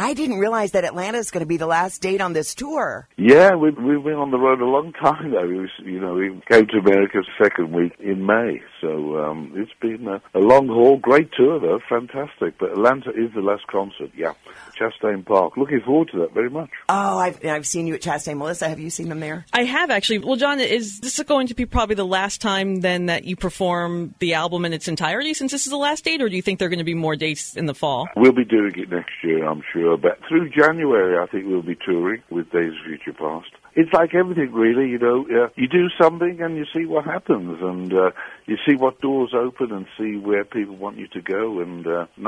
I didn't realize that Atlanta is going to be the last date on this tour. Yeah, we've been on the road a long time though. We came to America second week in May, so it's been a long haul. Great tour though, fantastic. But Atlanta is the last concert. Yeah, Chastain Park. Looking forward to that very much. Oh, I've seen you at Chastain. Melissa, have you seen them there? I have actually. Well, John, is this going to be probably the last time then that you perform the album in its entirety since this is the last date, or do you think there are going to be more dates in the fall? We'll be doing it next year, I'm sure. But through January, I think we'll be touring with Days of Future Past. It's like everything, really, you do something and you see what happens, and you see what doors open and see where people want you to go. And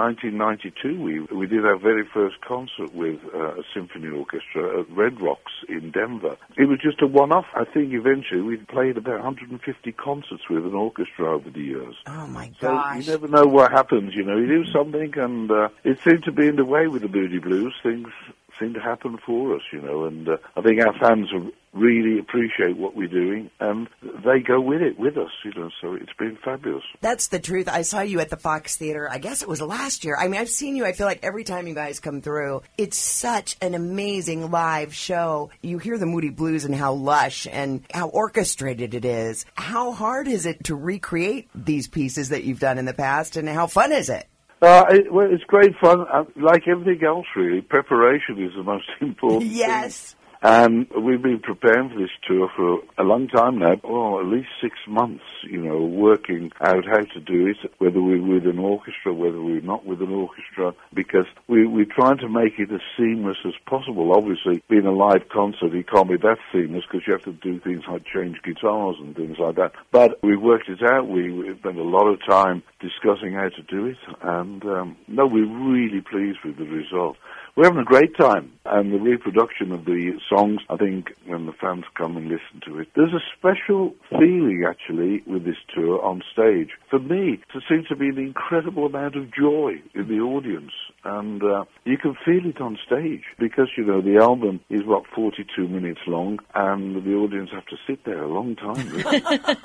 1992, we did our very first concert with a symphony orchestra at Red Rocks in Denver. It was just a one-off. I think eventually we've played about 150 concerts with an orchestra over the years. Oh, my gosh. So you never know what happens, you do something, and it seemed to be in the way with the Moody Blues. Things seem to happen for us, and I think our fans really appreciate what we're doing, and they go with it with us, so it's been fabulous. That's the truth. I saw you at the Fox Theater, I guess it was last year. I mean, I've seen you, I feel like every time you guys come through, it's such an amazing live show. You hear the Moody Blues and how lush and how orchestrated it is. How hard is it to recreate these pieces that you've done in the past, and how fun is it? Well, it's great fun. Like everything else, really, preparation is the most important Yes. thing. And we've been preparing for this tour for a long time now, at least 6 months, working out how to do it, whether we're with an orchestra, whether we're not with an orchestra, because we're trying to make it as seamless as possible. Obviously, being a live concert, it can't be that seamless because you have to do things like change guitars and things like that. But we've worked it out. We've spent a lot of time discussing how to do it, and we're really pleased with the result. We're having a great time, and the reproduction of the songs, I think, when the fans come and listen to it, there's a special feeling, actually, with this tour on stage. For me, there seems to be an incredible amount of joy in the audience, and you can feel it on stage, because, the album is, 42 minutes long, and the audience have to sit there a long time, really,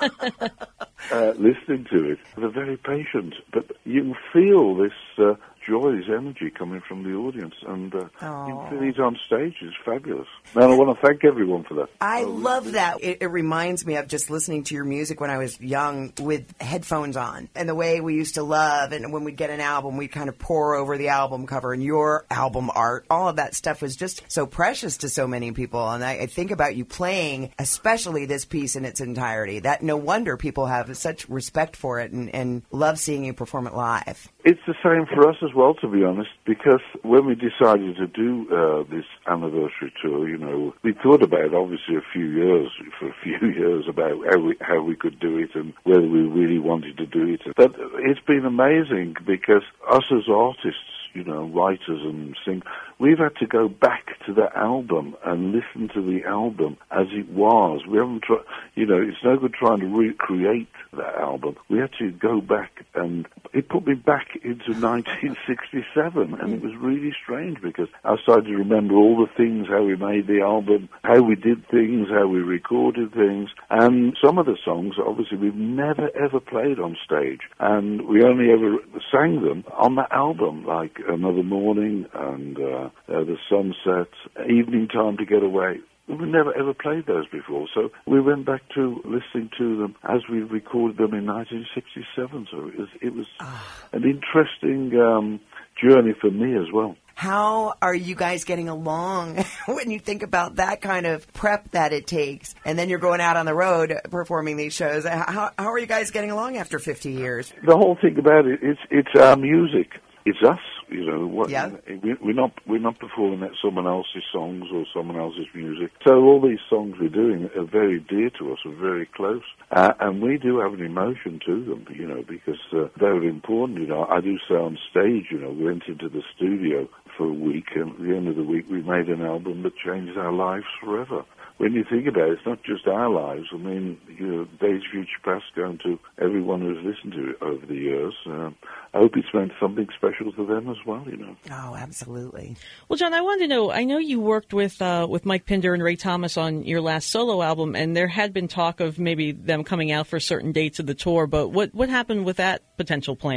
listening to it. They're very patient, but you can feel this joy, this energy coming from the audience, and you can feel it on stage. It's fabulous. And I want to thank everyone for that. I love that. It reminds me of just listening to your music when I was young with headphones on, and the way we used to love, and when we'd get an album, we'd kind of pour over the album cover and your album art. All of that stuff was just so precious to so many people, and I think about you playing, especially this piece in its entirety, that no wonder people have such respect for it and love seeing you perform it live. It's the same for us as well, to be honest, because when we decided to do this anniversary tour, we thought about, obviously, for a few years about how we could do it and whether we really wanted to do it. But it's been amazing because us as artists, writers and singers, we've had to go back to the album and listen to the album as it was. We haven't tried, it's no good trying to recreate that album. We had to go back, and it put me back into 1967, and it was really strange because I started to remember all the things, how we made the album, how we did things, how we recorded things, and some of the songs, obviously, we've never ever played on stage, and we only ever sang them on that album, like Another Morning and The Sunset, Evening Time to Get Away. We've never ever played those before, so we went back to listening to them as we recorded them in 1967. So it was an interesting journey for me as well. How are you guys getting along when you think about that kind of prep that it takes, and then you're going out on the road performing these shows? How are you guys getting along after 50 years? The whole thing about it, it's our music. It's us, Yeah. We're not performing someone else's songs or someone else's music. So all these songs we're doing are very dear to us, are very close, and we do have an emotion to them, because they're important. I do say on stage, we went into the studio for a week, and at the end of the week we made an album that changed our lives forever. When you think about it, it's not just our lives. I mean, Days of Future Past going to everyone who's listened to it over the years. I hope it's meant something special to them as well, Oh, absolutely. Well, John, I wanted to know, I know you worked with Mike Pinder and Ray Thomas on your last solo album, and there had been talk of maybe them coming out for certain dates of the tour, but what happened with that potential plan?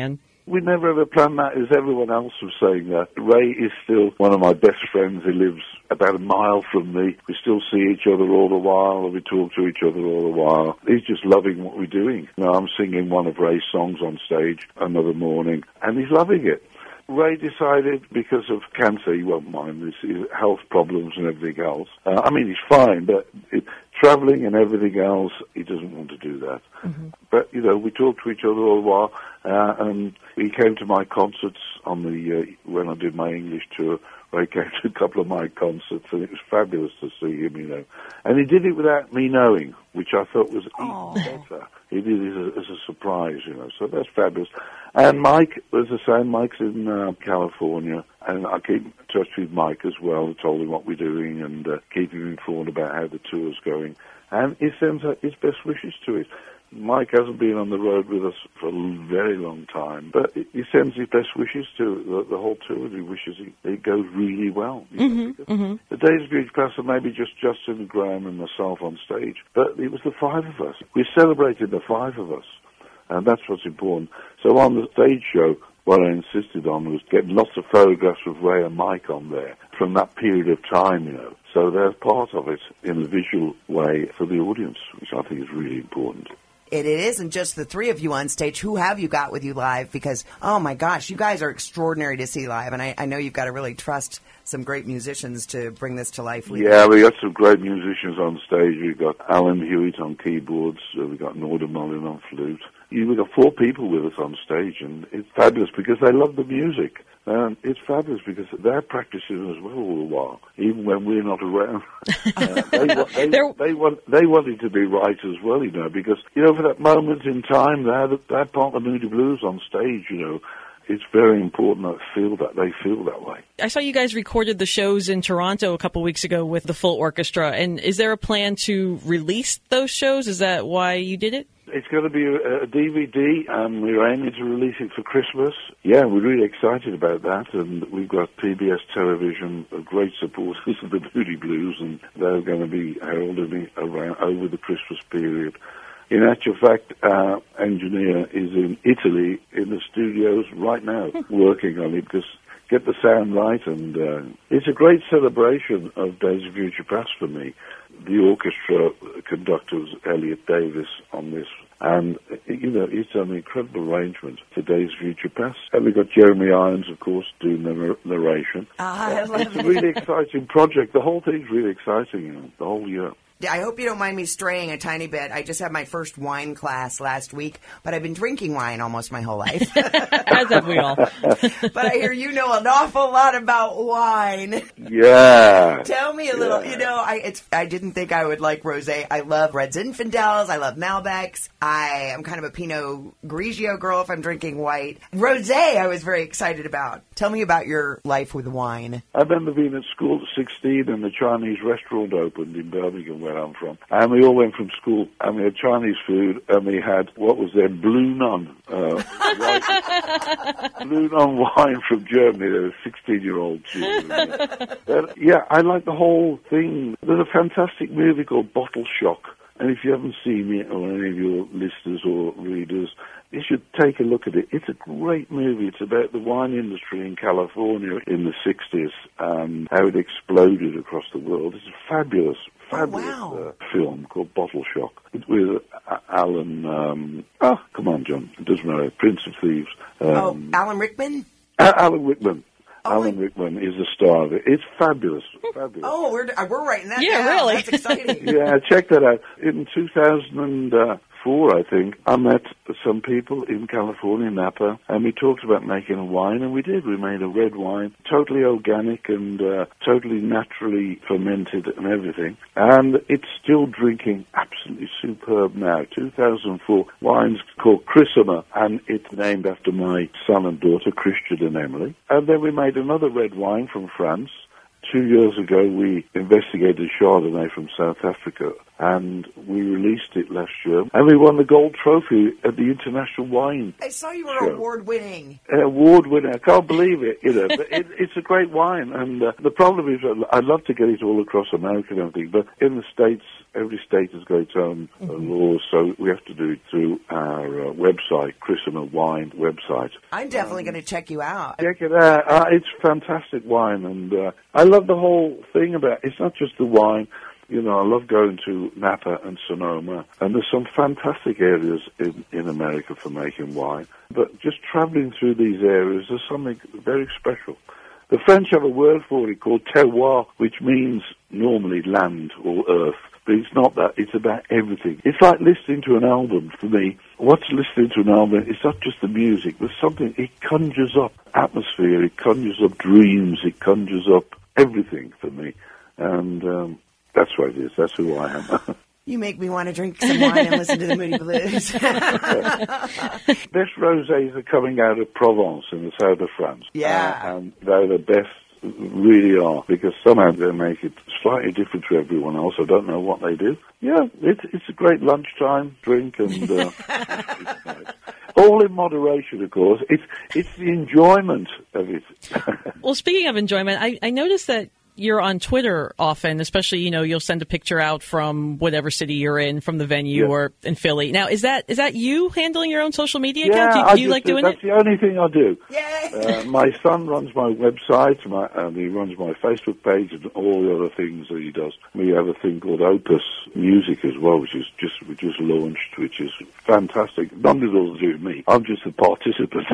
We never ever planned that, as everyone else was saying that. Ray is still one of my best friends. He lives about a mile from me. We still see each other all the while, and we talk to each other all the while. He's just loving what we're doing. You know, I'm singing one of Ray's songs on stage another morning, and he's loving it. Ray decided, because of cancer, he won't mind his health problems and everything else. I mean, he's fine, but traveling and everything else, he doesn't want to do that. Mm-hmm. But, you know, we talk to each other all the while, and he came to my concerts on when I did my English tour. Ray came to a couple of my concerts, and it was fabulous to see him, you know. And he did it without me knowing, which I thought was even better. He did it as a surprise, you know, so that's fabulous. And Mike was the same. Mike's in California, and I keep in touch with Mike as well. I told him what we're doing and keep him informed about how the tour's going. And he sends out his best wishes to it. Mike hasn't been on the road with us for a very long time, but he sends his best wishes to the whole tour. He wishes it goes really well. The Days of Future Past are maybe just Justin, Graham, and myself on stage, but it was the five of us. We celebrated the five of us, and that's what's important. So on the stage show, what I insisted on was getting lots of photographs of Ray and Mike on there from that period of time, you know. So they're part of it in a visual way for the audience, which I think is really important. It isn't just the three of you on stage. Who have you got with you live? Because, oh my gosh, you guys are extraordinary to see live. And I know you've got to really trust some great musicians to bring this to life. Yeah, we got some great musicians on stage. We've got Alan Hewitt on keyboards. We've got Norda Mullin on flute. We've got four people with us on stage, and it's fabulous because they love the music. And it's fabulous because they're practicing as well all the while, even when we're not around. They wanted to be right as well, you know, because, you know, for that moment in time, they had part of the Moody Blues on stage, you know. It's very important that they feel that way. I saw you guys recorded the shows in Toronto a couple weeks ago with the full orchestra. And is there a plan to release those shows? Is that why you did it? It's going to be a DVD, and we're aiming to release it for Christmas. Yeah, we're really excited about that, and we've got PBS Television, great supporters of the Moody Blues, and they're going to be heralding it around over the Christmas period. In actual fact, our engineer is in Italy in the studios right now working on it because get the sound right, and it's a great celebration of Days of Future Past for me. The orchestra conductor was Elliot Davis on this, and, you know, it's an incredible arrangement for Days of Future Past. And we've got Jeremy Irons, of course, doing the narration. It's a really exciting project. The whole thing's really exciting, you know, the whole year. I hope you don't mind me straying a tiny bit. I just had my first wine class last week, but I've been drinking wine almost my whole life. As have we all. But I hear you know an awful lot about wine. Yeah. Tell me a little. You know, I didn't think I would like rosé. I love Red Zinfandels. I love Malbecs. I am kind of a Pinot Grigio girl if I'm drinking white. Rosé I was very excited about. Tell me about your life with wine. I remember being at school at 16 and the Chinese restaurant opened in Birmingham where I'm from. And we all went from school and we had Chinese food and we had, what was there, Blue Nun. Blue Nun wine from Germany. There were 16-year-old children. Yeah, I like the whole thing. There's a fantastic movie called Bottle Shock. And if you haven't seen it, or any of your listeners or readers, you should take a look at it. It's a great movie. It's about the wine industry in California in the 60s, how it exploded across the world. It's a fabulous film called Bottle Shock with Alan, come on, John, it doesn't matter, Prince of Thieves. Alan Rickman? Alan Rickman. Alan Rickman is the star of it. It's fabulous. Fabulous. Oh, we're writing that down. Yeah, really. That's exciting. Yeah, check that out. In 2004, I think, I met some people in California, Napa, and we talked about making a wine, and we did. We made a red wine, totally organic and totally naturally fermented and everything. And it's still drinking absolutely superb now. 2004 wine's called Christmas, and it's named after my son and daughter, Christian and Emily. And then we made another red wine from France. 2 years ago, we investigated Chardonnay from South Africa, and we released it last year. And we won the gold trophy at the International Wine I saw you were award-winning. Award-winning. I can't believe it, you know. But it's a great wine, and the problem is I'd love to get it all across America and everything, but in the States, every state has got its own laws, so we have to do it through our website, Christmas Wine website. I'm definitely going to check you out. Check it out. It's fantastic wine, and I love the whole thing about it. It's not just the wine. You know, I love going to Napa and Sonoma, and there's some fantastic areas in America for making wine. But just traveling through these areas, there's something very special. The French have a word for it called terroir, which means normally land or earth. But it's not that. It's about everything. It's like listening to an album for me. What's listening to an album? It's not just the music. There's something, it conjures up atmosphere. It conjures up dreams. It conjures up everything for me. And that's what it is. That's who I am. You make me want to drink some wine and listen to the Moody Blues. Best rosés are coming out of Provence in the south of France. Yeah. And they're the best, really are, because somehow they make it slightly different to everyone else. I don't know what they do. Yeah, it's a great lunchtime drink, and it's nice. All in moderation, of course. It's the enjoyment of it. Well, speaking of enjoyment, I noticed that you're on Twitter often, especially, you'll send a picture out from whatever city you're in, from the venue or in Philly. Now, is that you handling your own social media account? Do you like doing that's it? That's the only thing I do. Yay! My son runs my website, he runs my Facebook page and all the other things that he does. We have a thing called Opus Music as well, which we just launched, which is fantastic. None of it will do me. I'm just a participant.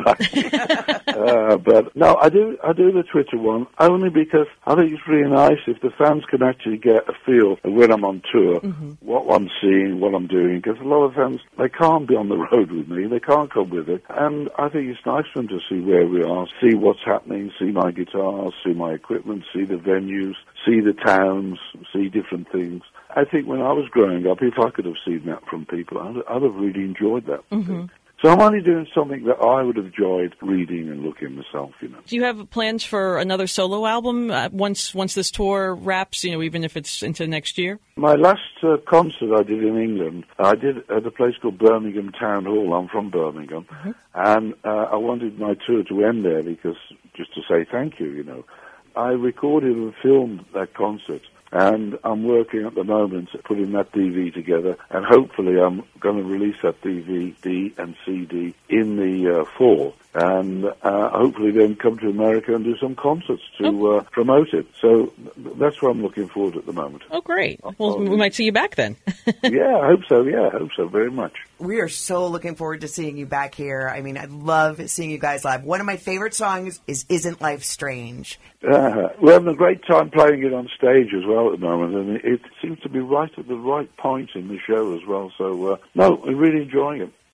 But no, I do the Twitter one only because I think it's really nice if the fans can actually get a feel of when I'm on tour, what I'm seeing, what I'm doing, because a lot of fans, they can't be on the road with me, they can't come with it, and I think it's nice for them to see where we are, see what's happening, see my guitars, see my equipment, see the venues, see the towns, see different things. I think when I was growing up, if I could have seen that from people, I'd have really enjoyed that. So I'm only doing something that I would have enjoyed reading and looking myself, Do you have plans for another solo album once this tour wraps, even if it's into next year? My last concert I did in England, I did at a place called Birmingham Town Hall. I'm from Birmingham. And I wanted my tour to end there because just to say thank you, I recorded and filmed that concert. And I'm working at the moment putting that DVD together, and hopefully I'm going to release that DVD and CD in the fall, and hopefully then come to America and do some concerts to promote it. So that's what I'm looking forward to at the moment. Oh, great. Well, we might see you back then. Yeah, I hope so. Yeah, I hope so very much. We are so looking forward to seeing you back here. I mean, I love seeing you guys live. One of my favorite songs is Isn't Life Strange? We're having a great time playing it on stage as well at the moment, and it seems to be right at the right point in the show as well. So, no, we're really enjoying it.